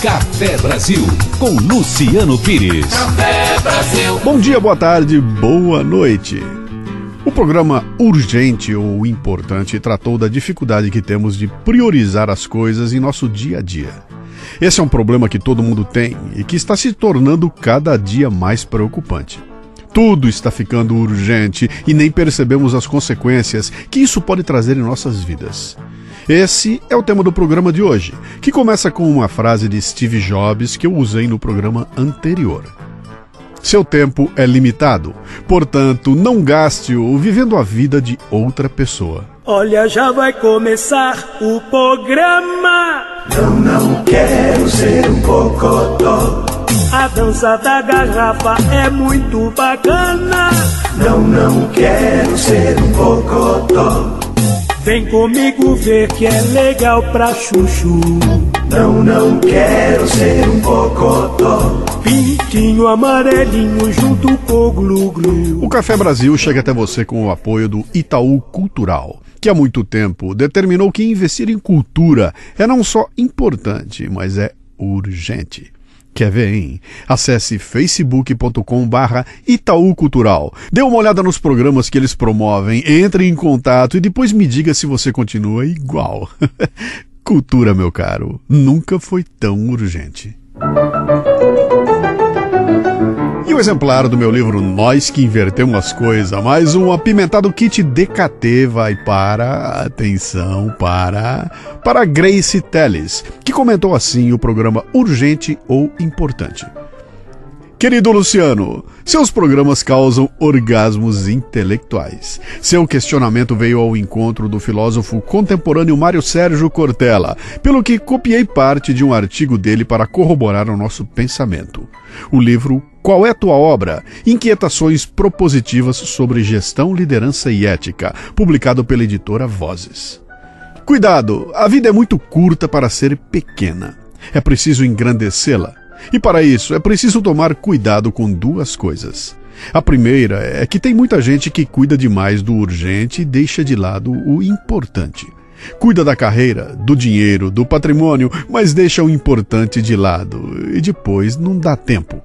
Café Brasil, com Luciano Pires. Café Brasil. Bom dia, boa tarde, boa noite. O programa Urgente ou Importante tratou da dificuldade que temos de priorizar as coisas em nosso dia a dia. Esse é um problema que todo mundo tem e que está se tornando cada dia mais preocupante. Tudo está ficando urgente e nem percebemos as consequências que isso pode trazer em nossas vidas. Esse é o tema do programa de hoje, que começa com uma frase de Steve Jobs que eu usei no programa anterior. Seu tempo é limitado, portanto, não gaste-o vivendo a vida de outra pessoa. Olha, já vai começar o programa. Não quero ser um cocotó. A dança da garrafa é muito bacana. Não quero ser um cocotó. Vem comigo ver que é legal pra chuchu. Não quero ser um cocotó. Pintinho amarelinho junto com o glu-glu. O Café Brasil chega até você com o apoio do Itaú Cultural, que há muito tempo determinou que investir em cultura é não só importante, mas é urgente. Quer ver, hein? Acesse facebook.com/Itaú Cultural. Dê uma olhada nos programas que eles promovem, entre em contato e depois me diga se você continua igual. Cultura, meu caro, nunca foi tão urgente. E o exemplar do meu livro Nós que Invertemos as Coisas, mais um apimentado kit DKT vai para, atenção, para Grace Telles, que comentou assim o programa Urgente ou Importante. Querido Luciano, seus programas causam orgasmos intelectuais. Seu questionamento veio ao encontro do filósofo contemporâneo Mário Sérgio Cortella, pelo que copiei parte de um artigo dele para corroborar o nosso pensamento. O livro Qual é Tua Obra? Inquietações propositivas sobre gestão, liderança e ética, publicado pela editora Vozes. Cuidado, a vida é muito curta para ser pequena. É preciso engrandecê-la. E para isso, é preciso tomar cuidado com duas coisas. A primeira é que tem muita gente que cuida demais do urgente e deixa de lado o importante. Cuida da carreira, do dinheiro, do patrimônio, mas deixa o importante de lado e depois não dá tempo.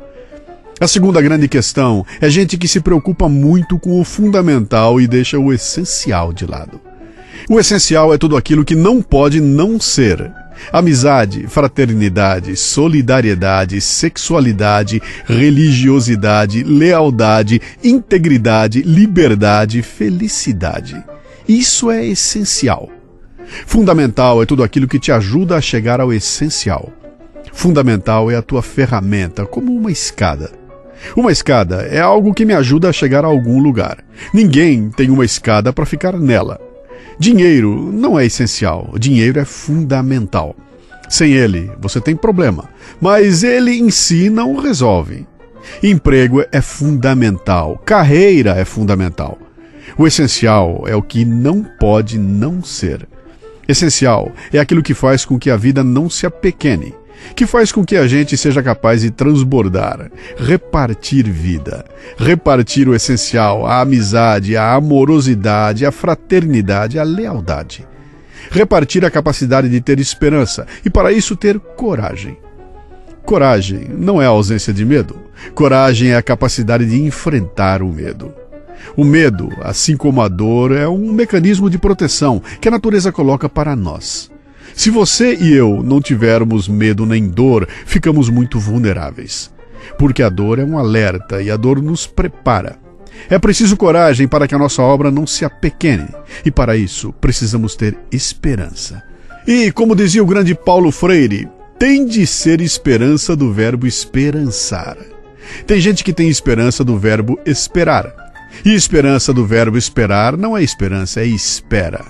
A segunda grande questão é gente que se preocupa muito com o fundamental e deixa o essencial de lado. O essencial é tudo aquilo que não pode não ser. Amizade, fraternidade, solidariedade, sexualidade, religiosidade, lealdade, integridade, liberdade, felicidade. Isso é essencial. Fundamental é tudo aquilo que te ajuda a chegar ao essencial. Fundamental é a tua ferramenta, como uma escada. Uma escada é algo que me ajuda a chegar a algum lugar. Ninguém tem uma escada para ficar nela. Dinheiro não é essencial, dinheiro é fundamental. Sem ele, você tem problema, mas ele em si não resolve. Emprego é fundamental, carreira é fundamental. O essencial é o que não pode não ser. Essencial é aquilo que faz com que a vida não se apequene, que faz com que a gente seja capaz de transbordar, repartir vida, repartir o essencial, a amizade, a amorosidade, a fraternidade, a lealdade. Repartir a capacidade de ter esperança e, para isso, ter coragem. Coragem não é a ausência de medo. Coragem é a capacidade de enfrentar o medo. O medo, assim como a dor, é um mecanismo de proteção que a natureza coloca para nós. Se você e eu não tivermos medo nem dor, ficamos muito vulneráveis. Porque a dor é um alerta e a dor nos prepara. É preciso coragem para que a nossa obra não se apequene. E para isso, precisamos ter esperança. E, como dizia o grande Paulo Freire, tem de ser esperança do verbo esperançar. Tem gente que tem esperança do verbo esperar. E esperança do verbo esperar não é esperança, é espera.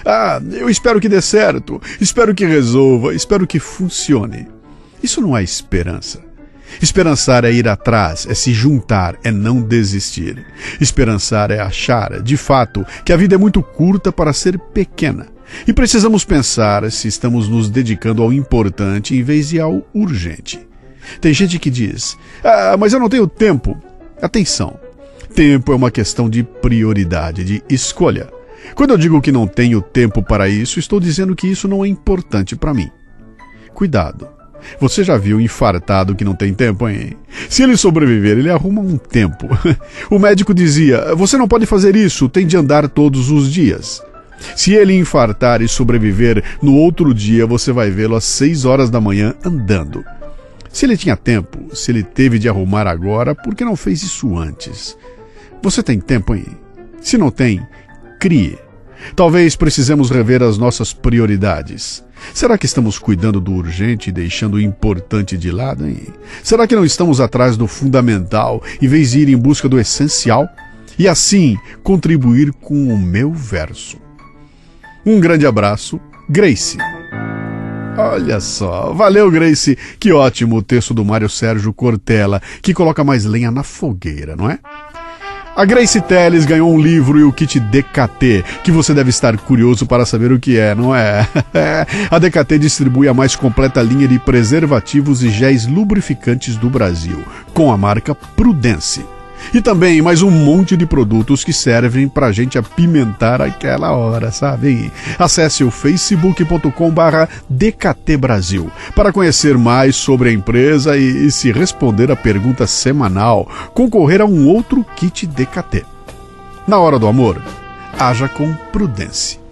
Eu espero que dê certo, espero que resolva, espero que funcione. Isso não é esperança. Esperançar é ir atrás, é se juntar, é não desistir. Esperançar é achar, de fato, que a vida é muito curta para ser pequena. E precisamos pensar se estamos nos dedicando ao importante em vez de ao urgente. Tem gente que diz, mas eu não tenho tempo. Atenção, tempo é uma questão de prioridade, de escolha. Quando eu digo que não tenho tempo para isso, estou dizendo que isso não é importante para mim. Cuidado. Você já viu infartado que não tem tempo, hein? Se ele sobreviver, ele arruma um tempo. O médico dizia, você não pode fazer isso, tem de andar todos os dias. Se ele infartar e sobreviver, no outro dia você vai vê-lo às 6 horas da manhã andando. Se ele tinha tempo, se ele teve de arrumar agora, por que não fez isso antes? Você tem tempo, hein? Se não tem, crie. Talvez precisemos rever as nossas prioridades. Será que estamos cuidando do urgente e deixando o importante de lado, hein? Será que não estamos atrás do fundamental, em vez de ir em busca do essencial? E assim, contribuir com o meu verso. Um grande abraço, Grace. Olha só, valeu Grace, que ótimo o texto do Mário Sérgio Cortella, que coloca mais lenha na fogueira, não é? A Grace Telles ganhou um livro e o kit DKT, que você deve estar curioso para saber o que é, não é? A DKT distribui a mais completa linha de preservativos e géis lubrificantes do Brasil, com a marca Prudence. E também mais um monte de produtos que servem pra gente apimentar aquela hora, sabe? Acesse o facebook.com/DKT Brasil para conhecer mais sobre a empresa e se responder a pergunta semanal, concorrer a um outro kit DKT. Na hora do amor, haja com prudência.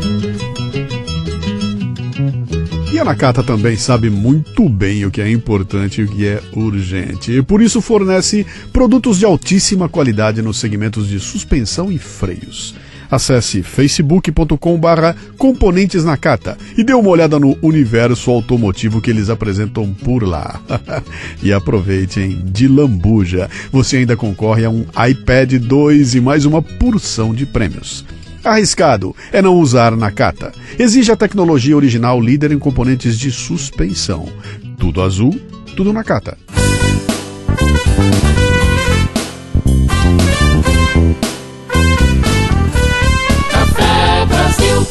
E a Nakata também sabe muito bem o que é importante e o que é urgente. E por isso fornece produtos de altíssima qualidade nos segmentos de suspensão e freios. Acesse facebook.com/componentes Nakata e dê uma olhada no universo automotivo que eles apresentam por lá. E aproveitem de lambuja. Você ainda concorre a um iPad 2 e mais uma porção de prêmios. Arriscado é não usar Nakata. Exige a tecnologia original líder em componentes de suspensão. Tudo azul, tudo Nakata. Café Brasil.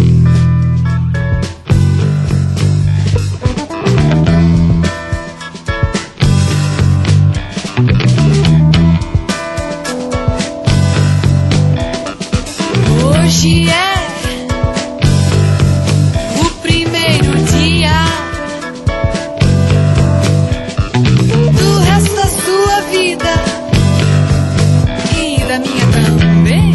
Hoje é o primeiro dia do resto da sua vida e da minha também.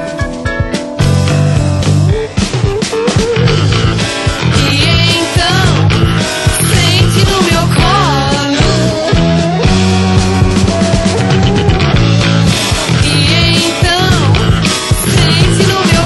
E então, sente no meu colo. E então, sente no meu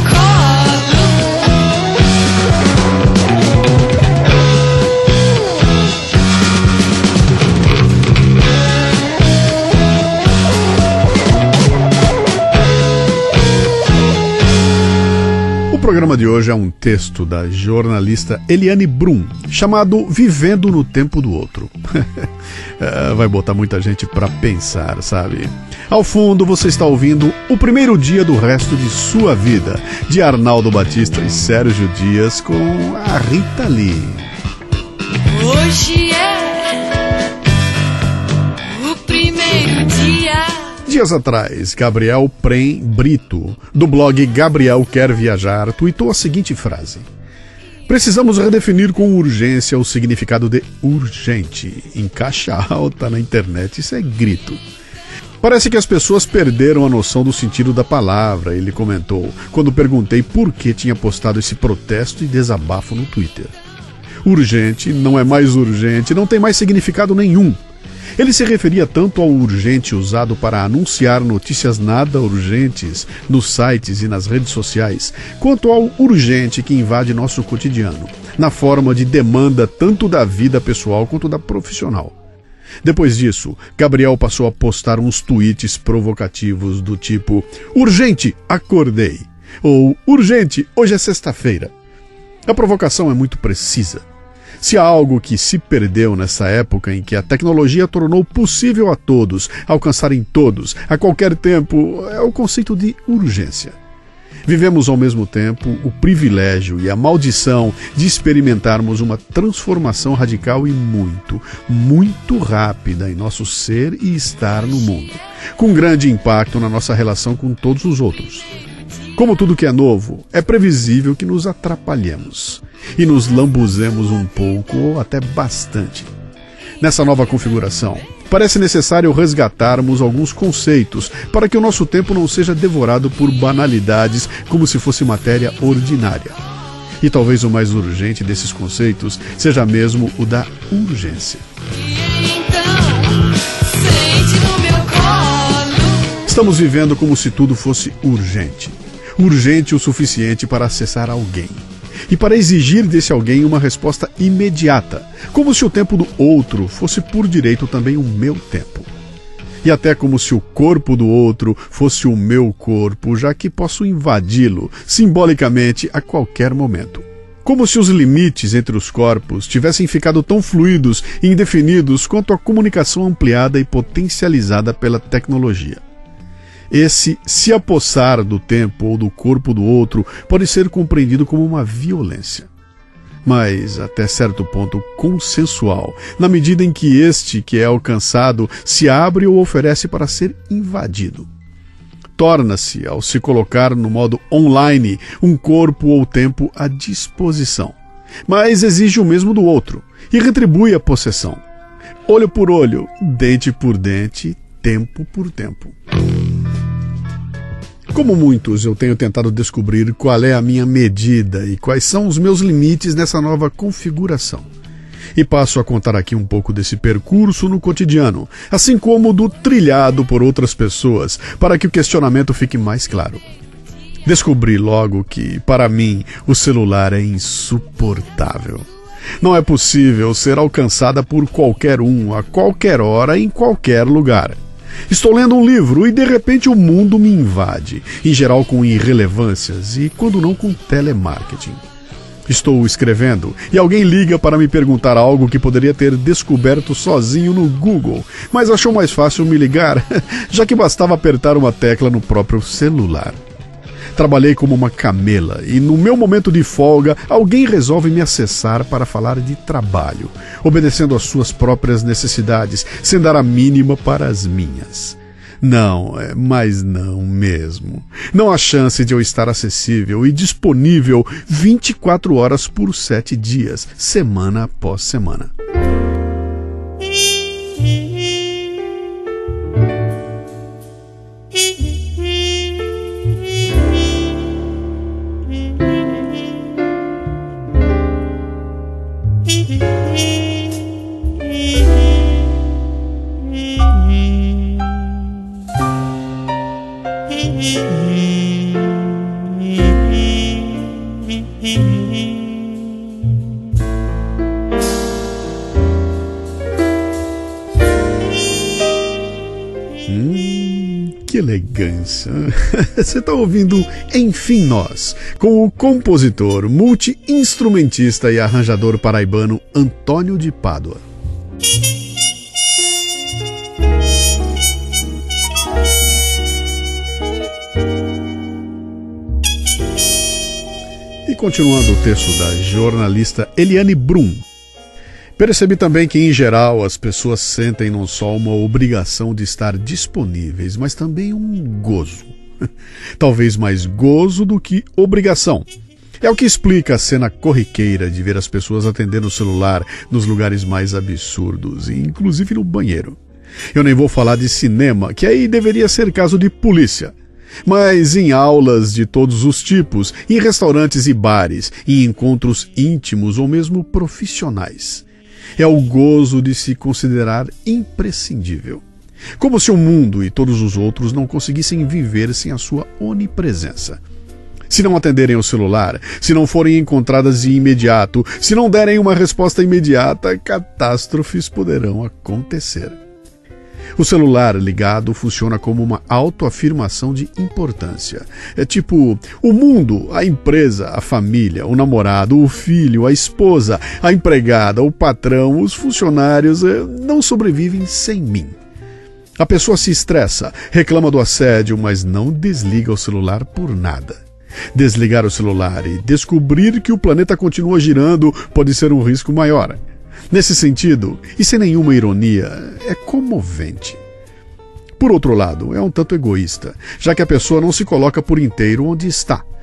O programa de hoje é um texto da jornalista Eliane Brum, chamado Vivendo no Tempo do Outro. Vai botar muita gente para pensar, sabe? Ao fundo você está ouvindo O Primeiro Dia do Resto de Sua Vida, de Arnaldo Batista e Sérgio Dias, com a Rita Lee. Hoje é o primeiro dia. Dias atrás, Gabriel Prem Brito, do blog Gabriel Quer Viajar, tuitou a seguinte frase: precisamos redefinir com urgência o significado de urgente. Em caixa alta na internet, isso é grito. Parece que as pessoas perderam a noção do sentido da palavra, ele comentou, quando perguntei por que tinha postado esse protesto e desabafo no Twitter. Urgente não é mais urgente, não tem mais significado nenhum. Ele se referia tanto ao urgente usado para anunciar notícias nada urgentes nos sites e nas redes sociais, quanto ao urgente que invade nosso cotidiano, na forma de demanda tanto da vida pessoal quanto da profissional. Depois disso, Gabriel passou a postar uns tweets provocativos do tipo "Urgente, acordei!" ou "Urgente, hoje é sexta-feira". A provocação é muito precisa. Se há algo que se perdeu nessa época em que a tecnologia tornou possível a todos, alcançarem todos, a qualquer tempo, é o conceito de urgência. Vivemos ao mesmo tempo o privilégio e a maldição de experimentarmos uma transformação radical e muito, muito rápida em nosso ser e estar no mundo, com grande impacto na nossa relação com todos os outros. Como tudo que é novo, é previsível que nos atrapalhemos e nos lambuzemos um pouco ou até bastante. Nessa nova configuração, parece necessário resgatarmos alguns conceitos para que o nosso tempo não seja devorado por banalidades como se fosse matéria ordinária. E talvez o mais urgente desses conceitos seja mesmo o da urgência. Estamos vivendo como se tudo fosse urgente. Urgente o suficiente para acessar alguém. E para exigir desse alguém uma resposta imediata, como se o tempo do outro fosse por direito também o meu tempo. E até como se o corpo do outro fosse o meu corpo, já que posso invadi-lo simbolicamente a qualquer momento. Como se os limites entre os corpos tivessem ficado tão fluidos e indefinidos quanto a comunicação ampliada e potencializada pela tecnologia. Esse se apossar do tempo ou do corpo do outro pode ser compreendido como uma violência, mas até certo ponto consensual, na medida em que este que é alcançado se abre ou oferece para ser invadido. Torna-se, ao se colocar no modo online, um corpo ou tempo à disposição, mas exige o mesmo do outro e retribui a possessão. Olho por olho, dente por dente, tempo por tempo. Como muitos, eu tenho tentado descobrir qual é a minha medida e quais são os meus limites nessa nova configuração. E passo a contar aqui um pouco desse percurso no cotidiano, assim como do trilhado por outras pessoas, para que o questionamento fique mais claro. Descobri logo que, para mim, o celular é insuportável. Não é possível ser alcançada por qualquer um, a qualquer hora, em qualquer lugar. Estou lendo um livro e de repente o mundo me invade, em geral com irrelevâncias e, quando não, com telemarketing. Estou escrevendo e alguém liga para me perguntar algo que poderia ter descoberto sozinho no Google, mas achou mais fácil me ligar, já que bastava apertar uma tecla no próprio celular. Trabalhei como uma camela e, no meu momento de folga, alguém resolve me acessar para falar de trabalho, obedecendo às suas próprias necessidades, sem dar a mínima para as minhas. Não, mas não mesmo. Não há chance de eu estar acessível e disponível 24 horas por 7 dias, semana após semana. Que elegância! Você está ouvindo Enfim Nós, com o compositor, multi-instrumentista e arranjador paraibano Antônio de Pádua. E continuando o texto da jornalista Eliane Brum, percebi também que, em geral, as pessoas sentem não só uma obrigação de estar disponíveis, mas também um gozo. Talvez mais gozo do que obrigação. É o que explica a cena corriqueira de ver as pessoas atendendo o celular nos lugares mais absurdos, inclusive no banheiro. Eu nem vou falar de cinema, que aí deveria ser caso de polícia. Mas em aulas de todos os tipos, em restaurantes e bares, em encontros íntimos ou mesmo profissionais. É o gozo de se considerar imprescindível. Como se o mundo e todos os outros não conseguissem viver sem a sua onipresença. Se não atenderem ao celular, se não forem encontradas de imediato, se não derem uma resposta imediata, catástrofes poderão acontecer. O celular ligado funciona como uma autoafirmação de importância. É tipo, o mundo, a empresa, a família, o namorado, o filho, a esposa, a empregada, o patrão, os funcionários não sobrevivem sem mim. A pessoa se estressa, reclama do assédio, mas não desliga o celular por nada. Desligar o celular e descobrir que o planeta continua girando pode ser um risco maior. Nesse sentido, e sem nenhuma ironia, é comovente. Por outro lado, é um tanto egoísta, já que a pessoa não se coloca por inteiro onde está,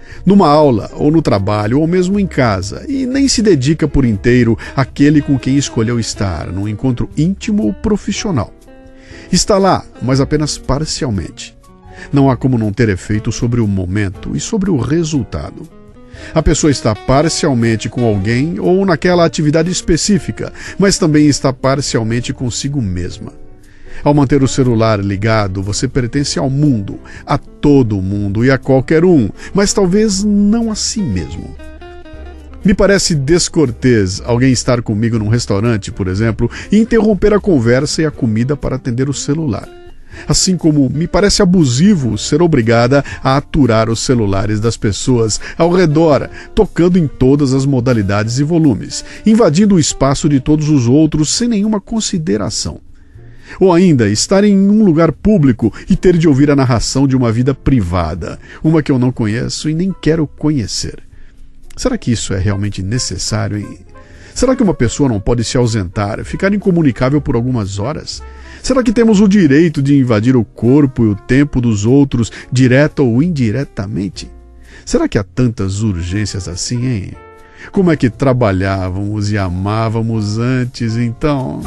numa aula ou no trabalho ou mesmo em casa, e nem se dedica por inteiro àquele com quem escolheu estar, num encontro íntimo ou profissional. Está lá, mas apenas parcialmente. Não há como não ter efeito sobre o momento e sobre o resultado. A pessoa está parcialmente com alguém ou naquela atividade específica, mas também está parcialmente consigo mesma. Ao manter o celular ligado, você pertence ao mundo, a todo mundo e a qualquer um, mas talvez não a si mesmo. Me parece descortês alguém estar comigo num restaurante, por exemplo, e interromper a conversa e a comida para atender o celular. Assim como me parece abusivo ser obrigada a aturar os celulares das pessoas ao redor, tocando em todas as modalidades e volumes, invadindo o espaço de todos os outros sem nenhuma consideração. Ou ainda, estar em um lugar público e ter de ouvir a narração de uma vida privada, uma que eu não conheço e nem quero conhecer. Será que isso é realmente necessário, hein? Será que uma pessoa não pode se ausentar, ficar incomunicável por algumas horas? Será que temos o direito de invadir o corpo e o tempo dos outros, direta ou indiretamente? Será que há tantas urgências assim, hein? Como é que trabalhávamos e amávamos antes, então?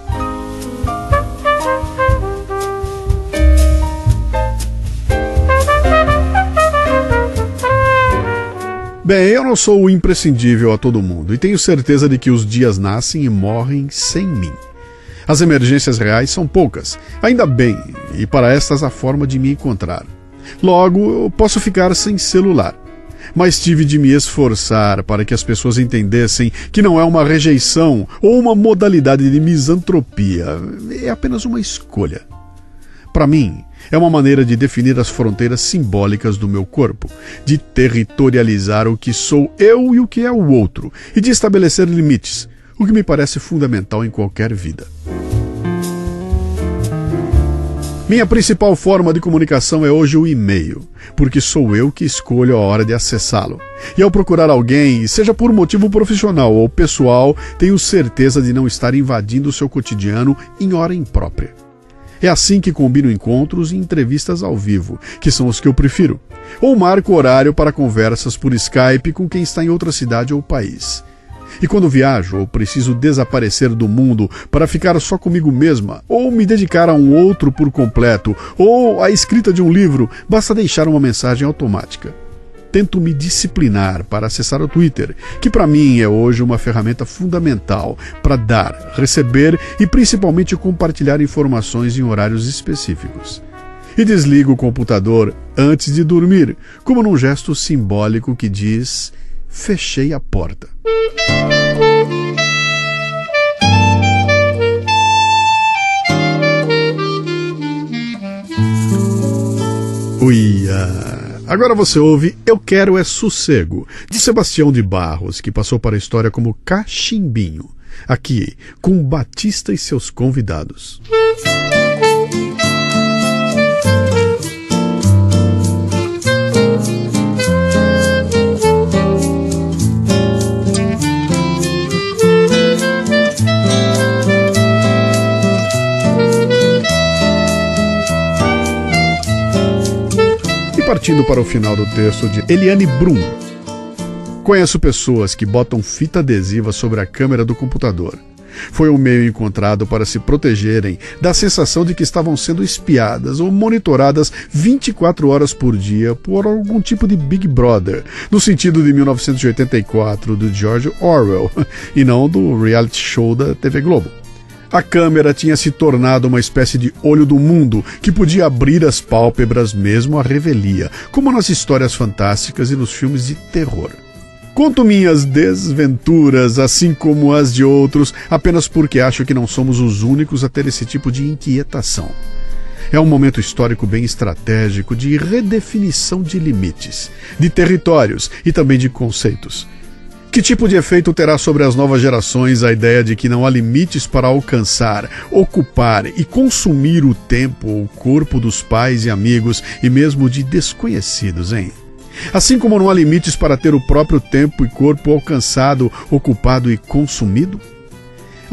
Bem, eu não sou o imprescindível a todo mundo e tenho certeza de que os dias nascem e morrem sem mim. As emergências reais são poucas, ainda bem, e para estas há forma de me encontrar. Logo, eu posso ficar sem celular. Mas tive de me esforçar para que as pessoas entendessem que não é uma rejeição ou uma modalidade de misantropia, é apenas uma escolha. Para mim, é uma maneira de definir as fronteiras simbólicas do meu corpo, de territorializar o que sou eu e o que é o outro, e de estabelecer limites, o que me parece fundamental em qualquer vida. Minha principal forma de comunicação é hoje o e-mail, porque sou eu que escolho a hora de acessá-lo. E ao procurar alguém, seja por motivo profissional ou pessoal, tenho certeza de não estar invadindo o seu cotidiano em hora imprópria. É assim que combino encontros e entrevistas ao vivo, que são os que eu prefiro, ou marco horário para conversas por Skype com quem está em outra cidade ou país. E quando viajo ou preciso desaparecer do mundo para ficar só comigo mesma, ou me dedicar a um outro por completo, ou à escrita de um livro, basta deixar uma mensagem automática. Tento me disciplinar para acessar o Twitter, que para mim é hoje uma ferramenta fundamental para dar, receber e principalmente compartilhar informações em horários específicos. E desligo o computador antes de dormir, como num gesto simbólico que diz: fechei a porta. Uia! Agora você ouve Eu Quero É Sossego, de Sebastião de Barros, que passou para a história como Cachimbinho, aqui com Batista e seus convidados. Partindo para o final do texto de Eliane Brum. Conheço pessoas que botam fita adesiva sobre a câmera do computador. Foi um meio encontrado para se protegerem da sensação de que estavam sendo espiadas ou monitoradas 24 horas por dia por algum tipo de Big Brother, no sentido de 1984 do George Orwell, e não do reality show da TV Globo. A câmera tinha se tornado uma espécie de olho do mundo que podia abrir as pálpebras mesmo à revelia, como nas histórias fantásticas e nos filmes de terror. Conto minhas desventuras, assim como as de outros, apenas porque acho que não somos os únicos a ter esse tipo de inquietação. É um momento histórico bem estratégico de redefinição de limites, de territórios e também de conceitos. Que tipo de efeito terá sobre as novas gerações a ideia de que não há limites para alcançar, ocupar e consumir o tempo ou o corpo dos pais e amigos e mesmo de desconhecidos, hein? Assim como não há limites para ter o próprio tempo e corpo alcançado, ocupado e consumido?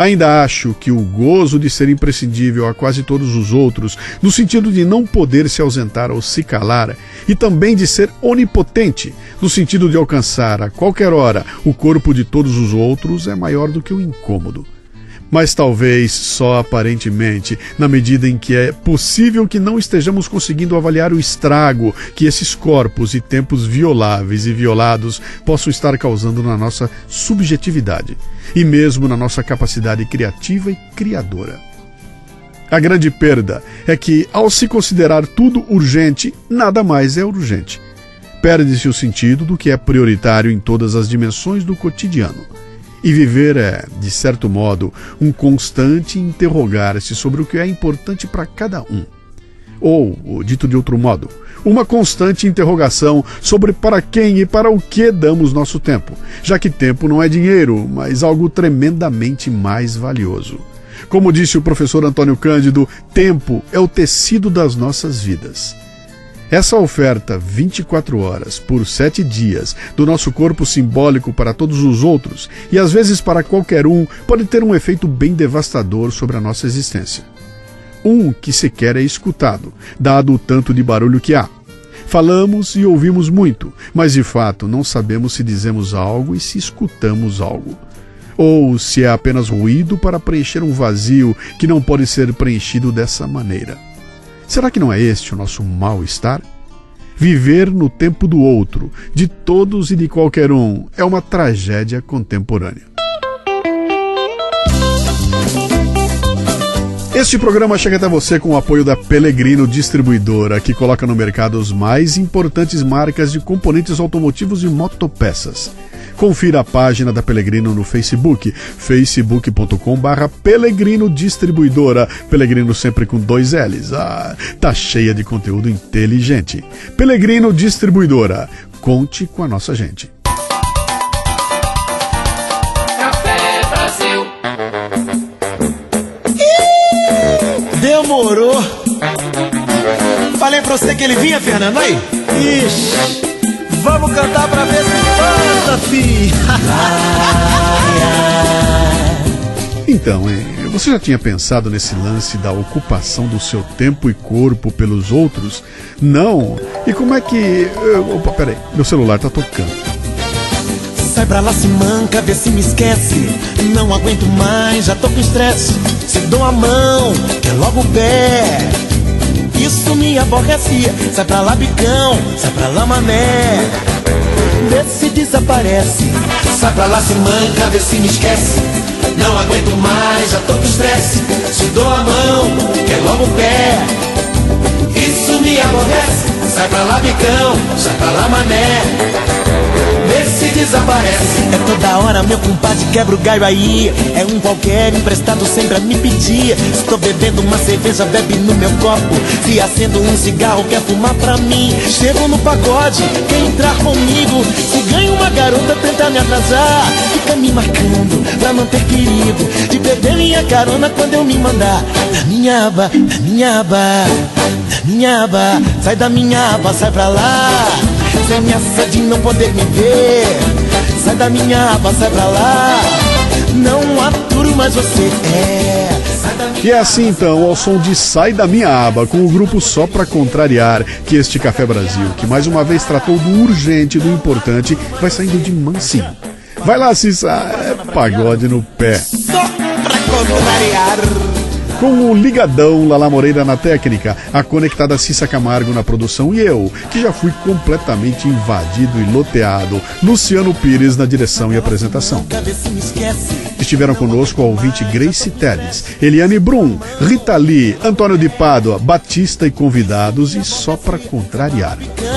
Ainda acho que o gozo de ser imprescindível a quase todos os outros, no sentido de não poder se ausentar ou se calar, e também de ser onipotente, no sentido de alcançar a qualquer hora o corpo de todos os outros, é maior do que o incômodo. Mas talvez só aparentemente, na medida em que é possível que não estejamos conseguindo avaliar o estrago que esses corpos e tempos violáveis e violados possam estar causando na nossa subjetividade e mesmo na nossa capacidade criativa e criadora. A grande perda é que, ao se considerar tudo urgente, nada mais é urgente. Perde-se o sentido do que é prioritário em todas as dimensões do cotidiano. E viver é, de certo modo, um constante interrogar-se sobre o que é importante para cada um. Ou, dito de outro modo, uma constante interrogação sobre para quem e para o que damos nosso tempo, já que tempo não é dinheiro, mas algo tremendamente mais valioso. Como disse o professor Antônio Cândido, tempo é o tecido das nossas vidas. Essa oferta 24 horas por 7 dias do nosso corpo simbólico para todos os outros e às vezes para qualquer um pode ter um efeito bem devastador sobre a nossa existência. Que sequer é escutado, dado o tanto de barulho que há. Falamos e ouvimos muito, mas de fato não sabemos se dizemos algo e se escutamos algo. Ou se é apenas ruído para preencher um vazio que não pode ser preenchido dessa maneira. Será que não é este o nosso mal-estar? Viver no tempo do outro, de todos e de qualquer um, é uma tragédia contemporânea. Este programa chega até você com o apoio da Pelegrino Distribuidora, que coloca no mercado as mais importantes marcas de componentes automotivos e motopeças. Confira a página da Pelegrino no Facebook, facebook.com/Pelegrino Distribuidora. Pelegrino sempre com 2 L's. Tá cheia de conteúdo inteligente. Pelegrino Distribuidora. Conte com a nossa gente. Café Brasil. Demorou. Falei pra você que ele vinha, Fernando, aí? Ixi, vamos cantar pra ver se canta, fi. Então, você já tinha pensado nesse lance da ocupação do seu tempo e corpo pelos outros? Não? E como é que... Opa, peraí, meu celular tá tocando. Sai pra lá, se manca, vê se me esquece. Não aguento mais, já tô com estresse. Se dou a mão, é logo o pé. Isso me aborrece. Sai pra lá, bicão, sai pra lá, mané. Vê se desaparece. Sai pra lá, se manca, vê se me esquece. Não aguento mais, já tô com estresse. Se dou a mão, é logo o pé. Isso me aborrece. Sai pra lá, bicão, sai pra lá, mané. Vê se desaparece. É toda hora, meu compadre, quebra o galho aí. É um qualquer emprestado sempre a me pedir. Estou bebendo uma cerveja, bebe no meu copo. E acendo um cigarro, quer fumar pra mim. Chego no pagode, quer entrar comigo. Se ganha uma garota, tenta me atrasar. Fica me marcando, pra não ter perigo de perder minha carona quando eu me mandar. Da minha aba, da minha aba, da minha aba. Sai da minha aba, sai pra lá. Sem ameaça de não poder me ver. Sai da minha aba, sai pra lá. Não aturo mais você, sai da minha... E é assim então, ao som de Sai da Minha Aba, com o grupo Só Pra Contrariar, que este Café Brasil, que mais uma vez tratou do urgente e do importante, vai saindo de mansinho. Vai lá, Cissa, pagode no pé. Só pra contrariar. Com o ligadão Lala Moreira na técnica, a conectada Cissa Camargo na produção e eu, que já fui completamente invadido e loteado, Luciano Pires na direção e apresentação. Estiveram conosco a ouvinte Grace Teles, Eliane Brum, Rita Lee, Antônio de Pádua, Batista e convidados e Só Pra Contrariar.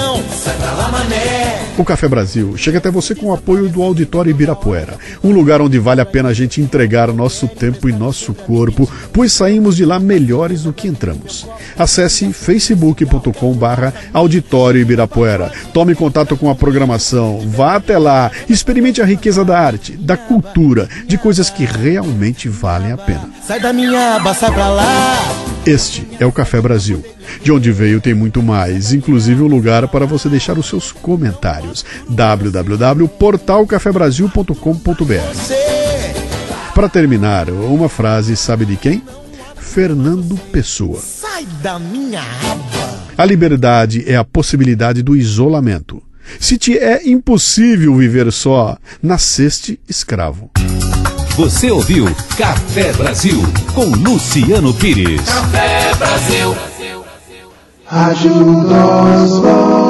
O Café Brasil chega até você com o apoio do Auditório Ibirapuera, um lugar onde vale a pena a gente entregar nosso tempo e nosso corpo, pois saímos de lá melhores do que entramos. Acesse facebook.com/Auditório Ibirapuera. Tome contato com a programação, vá até lá, experimente a riqueza da arte, da cultura, de coisas que realmente valem a pena. Sai da minha aba, sai pra lá. Este é o Café Brasil. De onde veio tem muito mais, inclusive um lugar para você deixar os seus comentários. www.portalcafebrasil.com.br. Para terminar, uma frase, sabe de quem? Fernando Pessoa. Sai da minha aba. A liberdade é a possibilidade do isolamento. Se te é impossível viver só, nasceste escravo. Você ouviu Café Brasil com Luciano Pires. Café Brasil. Ajuda os